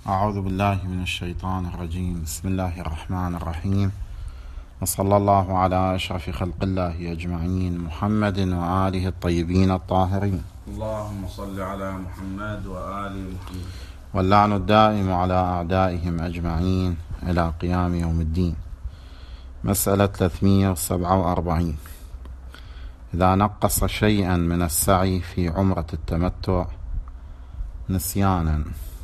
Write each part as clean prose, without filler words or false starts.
أعوذ بالله من الشيطان الرجيم. بسم الله الرحمن الرحيم، وصلى الله على أشرف خلق الله أجمعين، محمد وآله الطيبين الطاهرين. اللهم صل على محمد وآل محمد. واللعن الدائم على أعدائهم أجمعين إلى قيام يوم الدين. مسألة 347: إذا نقص شيئا من السعي في عمرة التمتع نسيانا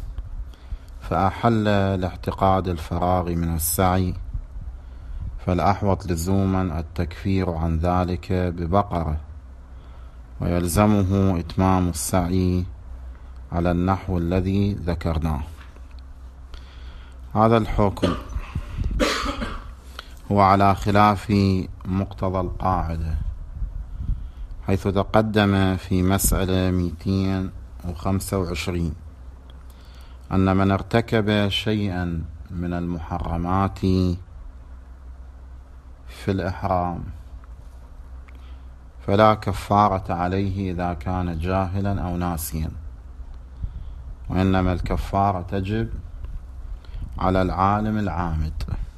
فأحل لاعتقاد الفراغ من السعي، فالأحوط لزوما التكفير عن ذلك ببقرة، ويلزمه إتمام السعي على النحو الذي ذكرناه. هذا الحكم هو على خلاف مقتضى القاعدة، حيث تقدم في مسألة 225 أن من ارتكب شيئا من المحرمات في الإحرام فلا كفارة عليه إذا كان جاهلا أو ناسيا، وإنما الكفارة تجب على العالم العامد.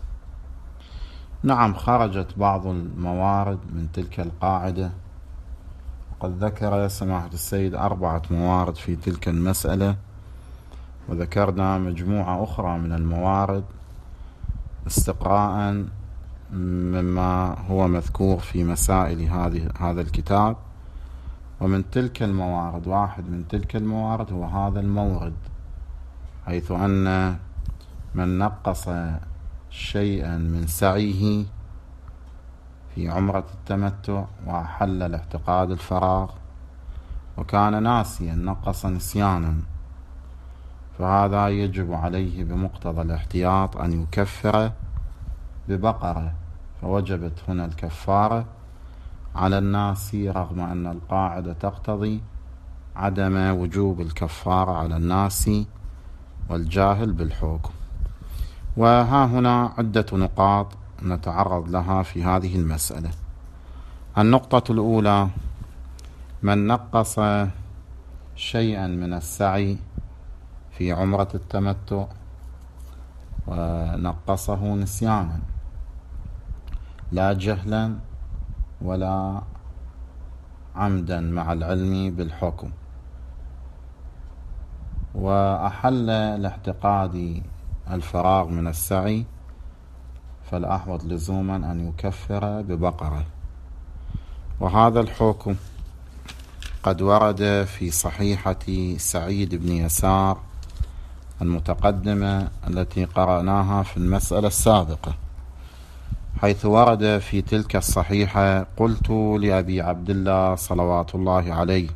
نعم، خرجت بعض الموارد من تلك القاعدة، وقد ذكر سماحة السيد 4 موارد في تلك المسألة، وذكرنا مجموعة أخرى من الموارد استقراء مما هو مذكور في مسائل هذا الكتاب. ومن تلك الموارد، واحد من تلك الموارد هو هذا المورد، حيث أن من نقص شيئا من سعيه في عمرة التمتع وأحل لاعتقاد الفراغ وكان ناسيا، نقص نسيانا، فهذا يجب عليه بمقتضى الاحتياط أن يكفر ببقرة، فوجبت هنا الكفارة على الناس، رغم أن القاعدة تقتضي عدم وجوب الكفارة على الناس والجاهل بالحكم. وها هنا عدة نقاط نتعرض لها في هذه المسألة. النقطة الأولى: من نقص شيئا من السعي في عمرة التمتع ونقصه نسيانا، لا جهلا ولا عمدا مع العلم بالحكم، وأحل لاعتقاد الفراغ من السعي، فالأحوط لزوما أن يكفر ببقرة. وهذا الحكم قد ورد في صحيحة سعيد بن يسار المتقدمة التي قرأناها في المسألة السابقة، حيث ورد في تلك الصحيحة: قلت لأبي عبد الله صلوات الله عليه: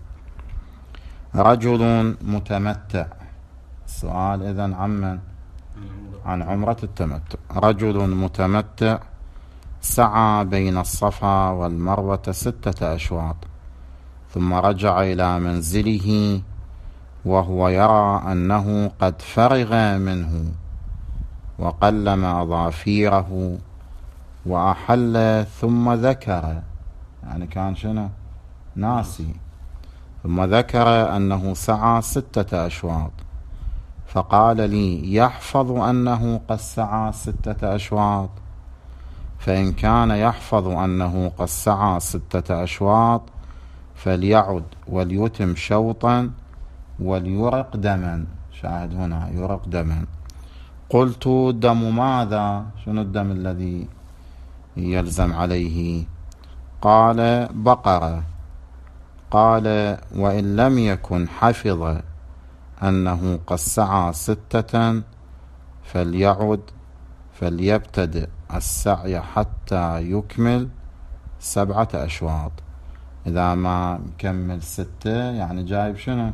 رجل متمتع. السؤال إذن عن عمرة التمتع. رجل متمتع سعى بين الصفا والمروة 6 أشواط، ثم رجع إلى منزله وهو يرى أنه قد فرغ منه، وقلم أظافيره وأحل، ثم ذكر، يعني كان شنو؟ ناسي، ثم ذكر أنه سعى 6 أشواط، فقال لي: يحفظ أنه قد سعى 6 أشواط؟ فإن كان يحفظ أنه قد سعى 6 أشواط فليعد وليتم شوطا وليرق دما. شاهد هنا: يرق دما. قلت: دم ماذا؟ شنو الدم الذي يلزم عليه؟ قال: بقرة. قال: وإن لم يكن حفظ أنه قد سعى 6 فليعد فليبتدئ السعي حتى يكمل 7 أشواط. إذا ما كمل 6 يعني جايب شنو؟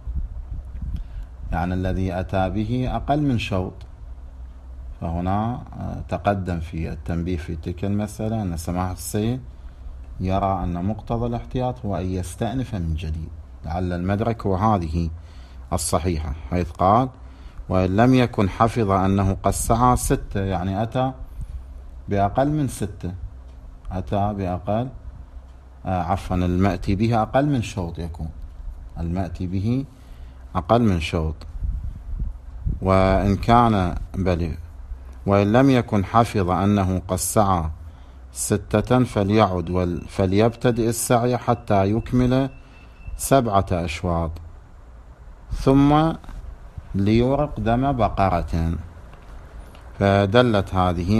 يعني الذي أتى به أقل من شوط. فهنا تقدم في التنبيه في تلك المسألة أن سماحة السيد يرى أن مقتضى الاحتياط هو أن يستأنف من جديد، لعل المدرك هو هذه الصحيحة، حيث قال: وإن لم يكن حفظ أنه قد سعى 6، يعني أتى بأقل من 6، أتى بأقل المأتي به أقل من شوط، يكون المأتي به أقل من شوط. وإن كان وإن لم يكن حفظ أنه قد سعى 6 فليعد فليبتدئ السعي حتى يكمل 7 أشواط، ثم ليورق دم بقرة. فدلت هذه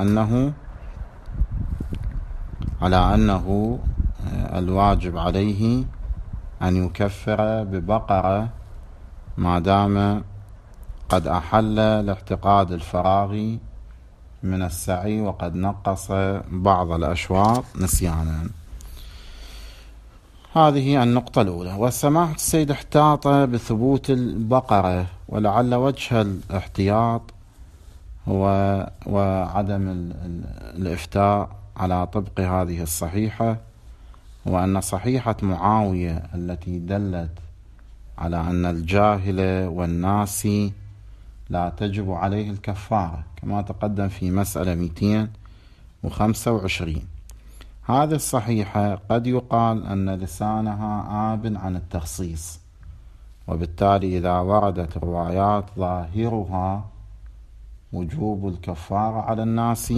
على أنه الواجب عليه أن يكفر ببقرة ما دام قد أحل لاعتقاد الفراغ من السعي وقد نقص بعض الأشواط نسيانا. هذه النقطة الأولى. وسماحة السيد احتاط بثبوت البقرة، ولعل وجه الاحتياط هو وعدم الإفتاء على طبق هذه الصحيحة، وأن صحيحة معاوية التي دلت على أن الجاهل والناسي لا تجب عليه الكفارة كما تقدم في مسألة 225. هذه الصحيحة قد يقال أن لسانها آب عن التخصيص، وبالتالي إذا وردت روايات ظاهرها وجوب الكفارة على الناس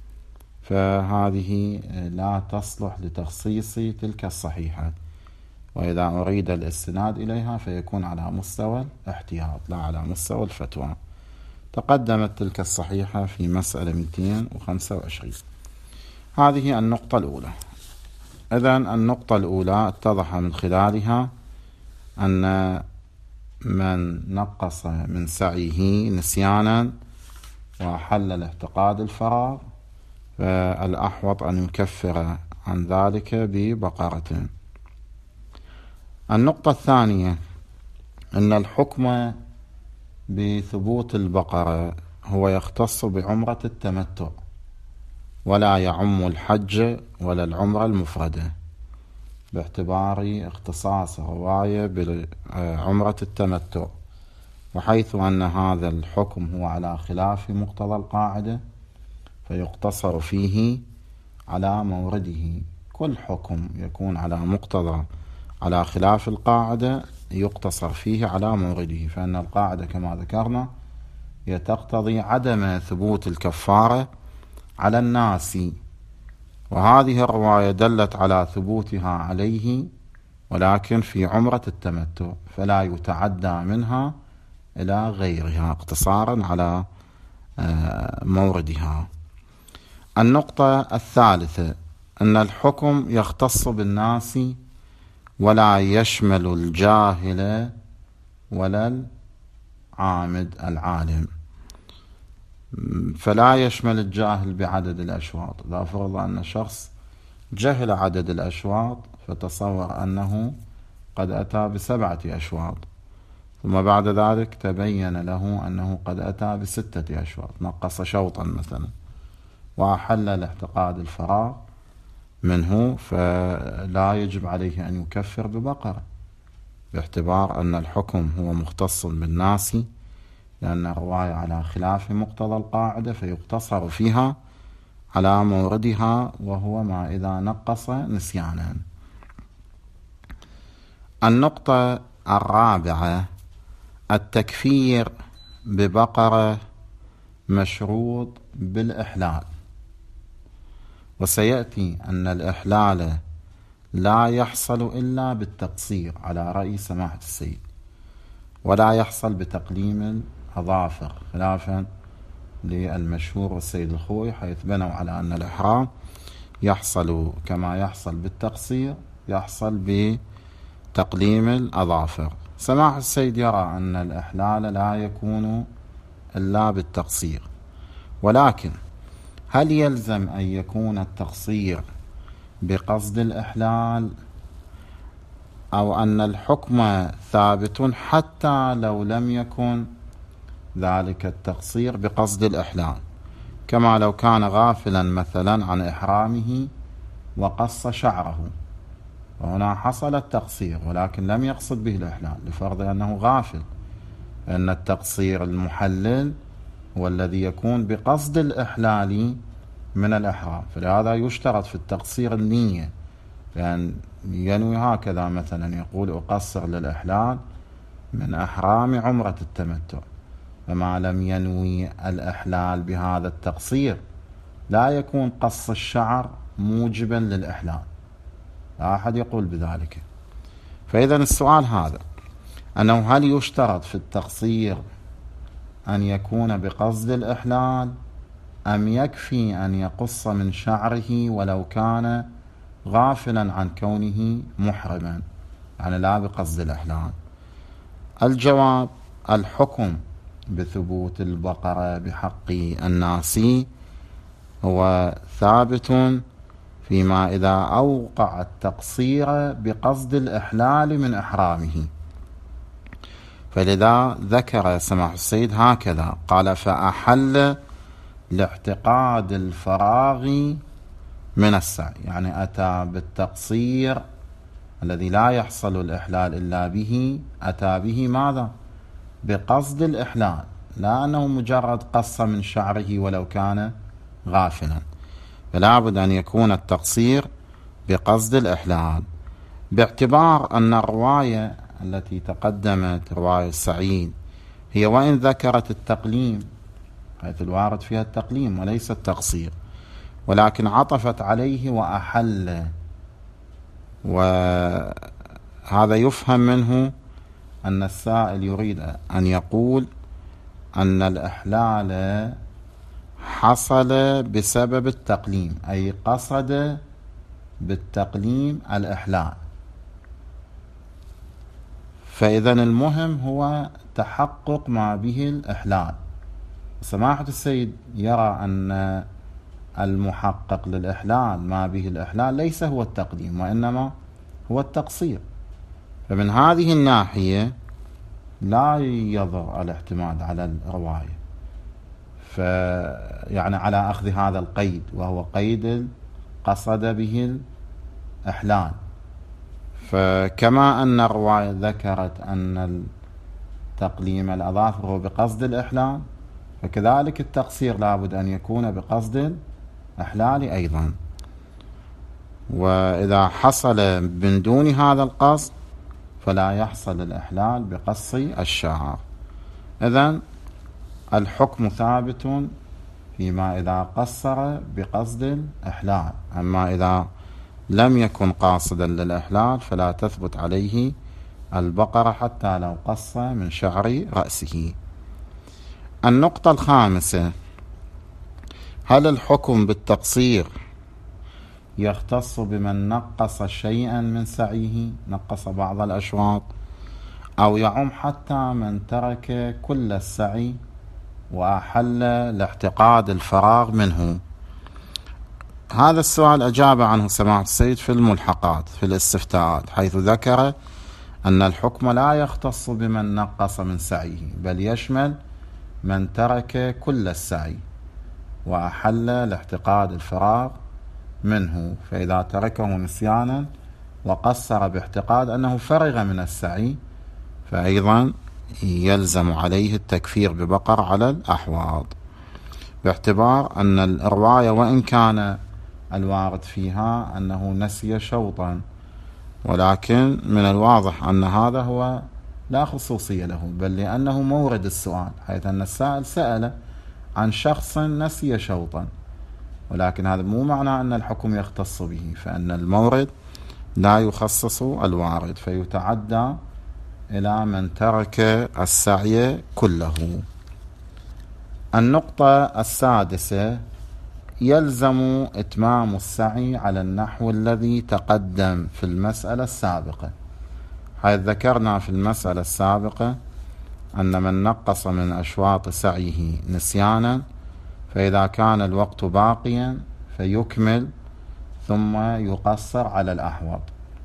فهذه لا تصلح لتخصيص تلك الصحيحة، وإذا أريد الاستناد إليها فيكون على مستوى الاحتياط لا على مستوى الفتوى. تقدمت تلك الصحيحة في مسألة 225. هذه النقطة الأولى. إذن النقطة الأولى اتضح من خلالها أن من نقص من سعيه نسيانا وحل الاعتقاد الفراغ فالأحوط أن يكفر عن ذلك ببقرة. النقطة الثانية أن الحكم بثبوت البقرة هو يختص بعمرة التمتع ولا يعم الحج ولا العمرة المفردة، باعتبار اختصاص رواية بعمرة التمتع، وحيث أن هذا الحكم هو على خلاف مقتضى القاعدة فيقتصر فيه على مورده. كل حكم يكون على خلاف القاعدة يقتصر فيه على مورده، فإن القاعدة كما ذكرنا هي تقتضي عدم ثبوت الكفارة على الناس، وهذه الرواية دلت على ثبوتها عليه ولكن في عمرة التمتع، فلا يتعدى منها إلى غيرها اقتصارا على موردها. النقطة الثالثة أن الحكم يختص بالناس ولا يشمل الجاهل ولا العالم، فلا يشمل الجاهل بعدد الأشواط. إذا فرض أن شخص جهل عدد الأشواط فتصور أنه قد أتى ب7 أشواط، ثم بعد ذلك تبين له أنه قد أتى ب6 أشواط، نقص شوطا مثلا وأحل الاعتقاد الفراغ منه، فلا يجب عليه أن يكفر ببقرة، باعتبار أن الحكم هو مختص بالناس، لأن الرواية على خلاف مقتضى القاعدة فيقتصر فيها على موردها، وهو ما إذا نقص نسيانا. النقطة الرابعة التكفير ببقرة مشروط بالإحلال، وسيأتي أن الإحلال لا يحصل إلا بالتقصير على رأي سماحة السيد، ولا يحصل بتقليم الأظافر خلافا للمشهور والسيد الخوي، حيث بنوا على أن الإحرام يحصل كما يحصل بالتقصير يحصل بتقليم الأظافر. سماحة السيد يرى أن الإحلال لا يكون إلا بالتقصير، ولكن هل يلزم أن يكون التقصير بقصد الإحلال، أو أن الحكم ثابت حتى لو لم يكن ذلك التقصير بقصد الإحلال، كما لو كان غافلا مثلا عن إحرامه وقص شعره، وهنا حصل التقصير ولكن لم يقصد به الإحلال لفرض أنه غافل، فإن التقصير المحلل هو الذي يكون بقصد الإحلال من الإحرام، فلهذا يشترط في التقصير النية، لأن ينوي هكذا مثلا يقول أقصر للإحلال من أحرام عمرة التمتع، فما لم ينوي الإحلال بهذا التقصير لا يكون قص الشعر موجبا للإحلال، لا أحد يقول بذلك. فإذا السؤال هذا، أنه هل يشترط في التقصير أن يكون بقصد الإحلال، أم يكفي أن يقص من شعره ولو كان غافلا عن كونه محرما، يعني لا بقصد الإحلال؟ الجواب: الحكم بثبوت البقرة بحق الناس هو ثابت فيما إذا أوقع التقصير بقصد الإحلال من إحرامه. فلذا ذكر سماحة السيد هكذا قال: فأحل لاعتقاد الفراغ من السعي، يعني أتى بالتقصير الذي لا يحصل الإحلال إلا به، أتى به ماذا؟ بقصد الإحلال، لا أنه مجرد قص من شعره ولو كان غافلا. فلا بد أن يكون التقصير بقصد الإحلال، باعتبار أن الرواية التي تقدمت رواية السعيد هي وإن ذكرت التقليم، حيث الوارد فيها التقليم وليس التقصير، ولكن عطفت عليه وأحل، وهذا يفهم منه أن السائل يريد أن يقول أن الإحلال حصل بسبب التقليم، أي قصد بالتقليم الإحلال. فإذا المهم هو تحقق ما به الإحلال. سماحة السيد يرى أن المحقق للإحلال ما به الإحلال ليس هو التقليم، وإنما هو التقصير. فمن هذه الناحية لا يضر الاعتماد على الرواية، يعني على أخذ هذا القيد، وهو قيد قصد به الإحلال. فكما أن الرواية ذكرت أن تقليم الأظافر هو بقصد الإحلال، فكذلك التقصير لابد أن يكون بقصد الإحلال أيضا. وإذا حصل من دون هذا القصد فلا يحصل الإحلال بقص الشعر. إذن الحكم ثابت فيما إذا قصر بقصد الإحلال، أما إذا لم يكن قاصدا للإحلال فلا تثبت عليه البقرة حتى لو قص من شعر رأسه. النقطة الخامسة: هل الحكم بالتقصير يختص بمن نقص شيئا من سعيه، نقص بعض الأشواط، أو يعم حتى من ترك كل السعي وأحل لاعتقاد الفراغ منه؟ هذا السؤال أجاب عنه سماحة السيد في الملحقات في الاستفتاءات، حيث ذكر أن الحكم لا يختص بمن نقص من سعيه، بل يشمل من ترك كل السعي وأحل لاعتقاد الفراغ منه. فإذا تركه نسيانا وقصر باعتقاد أنه فرغ من السعي فأيضا يلزم عليه التكفير ببقر على الأحواض، باعتبار أن الرواية وإن كان الوارد فيها أنه نسي شوطا، ولكن من الواضح أن هذا هو لا خصوصية له، بل لأنه مورد السؤال، حيث أن السائل سأل عن شخص نسي شوطا، ولكن هذا مو معنى أن الحكم يختص به، فأن المورد لا يخصص الوارد، فيتعدى إلى من ترك السعي كله. النقطة السادسة: يلزم إتمام السعي على النحو الذي تقدم في المسألة السابقة، حيث ذكرنا في المسألة السابقة أن من نقص من أشواط سعيه نسيانا فإذا كان الوقت باقيا فيكمل ثم يقصر على الأحوط،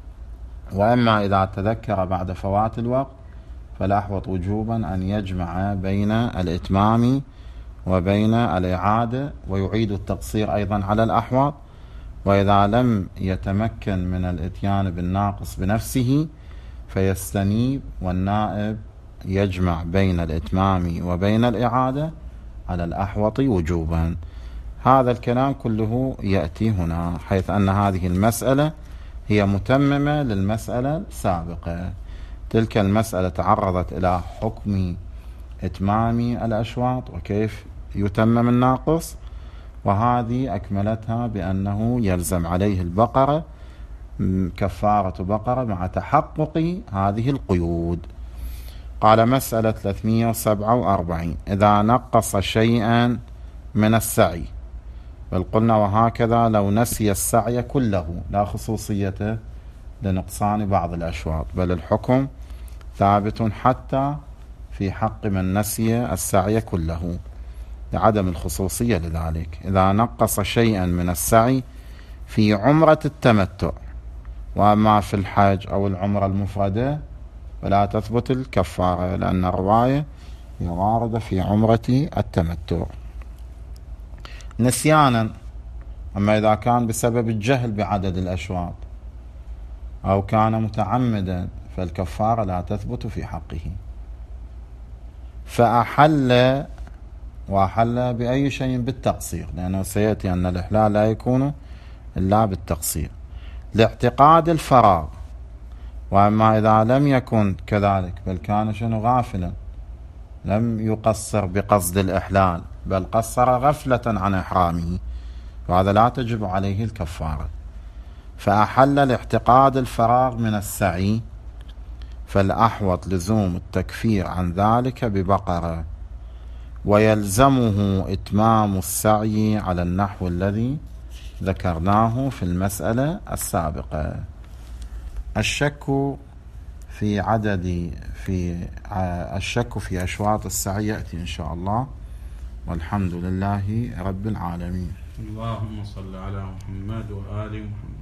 وأما إذا تذكر بعد فوات الوقت فالأحوط وجوبا أن يجمع بين الإتمام وبين الإعادة ويعيد التقصير أيضا على الأحوط. وإذا لم يتمكن من الإتيان بالناقص بنفسه فيستنيب، والنائب يجمع بين الإتمام وبين الإعادة على الأحوط وجوبا. هذا الكلام كله يأتي هنا، حيث أن هذه المسألة هي متممة للمسألة السابقة. تلك المسألة تعرضت إلى حكم إتمام الأشواط وكيف يتمم الناقص، وهذه أكملتها بأنه يلزم عليه البقرة كفارة بقرة مع تحقق هذه القيود. قال مسألة 347: إذا نقص شيئا من السعي، بل قلنا وهكذا لو نسي السعي كله، لا خصوصية لنقصان بعض الأشواط، بل الحكم ثابت حتى في حق من نسي السعي كله لعدم الخصوصية لذلك. إذا نقص شيئا من السعي في عمرة التمتع، وما في الحج أو العمرة المفردة فلا تثبت الكفارة، لأن الرواية هي واردة في عمرة التمتع نسيانا. أما إذا كان بسبب الجهل بعدد الأشواط أو كان متعمدا فالكفارة لا تثبت في حقه. وأحل بأي شيء بالتقصير، لأنه سيأتي أن الإحلال لا يكون إلا بالتقصير لاعتقاد الفراغ. وأما إذا لم يكن كذلك بل كان غافلا، لم يقصر بقصد الإحلال بل قصر غفلة عن إحرامه، وهذا لا تجب عليه الكفارة. فأحل لاعتقاد الفراغ من السعي، فالأحوط لزوم التكفير عن ذلك ببقرة، ويلزمه إتمام السعي على النحو الذي ذكرناه في المسألة السابقة. الشك في أشواط السعي يأتي إن شاء الله، والحمد لله رب العالمين. اللهم صل على محمد وآل محمد.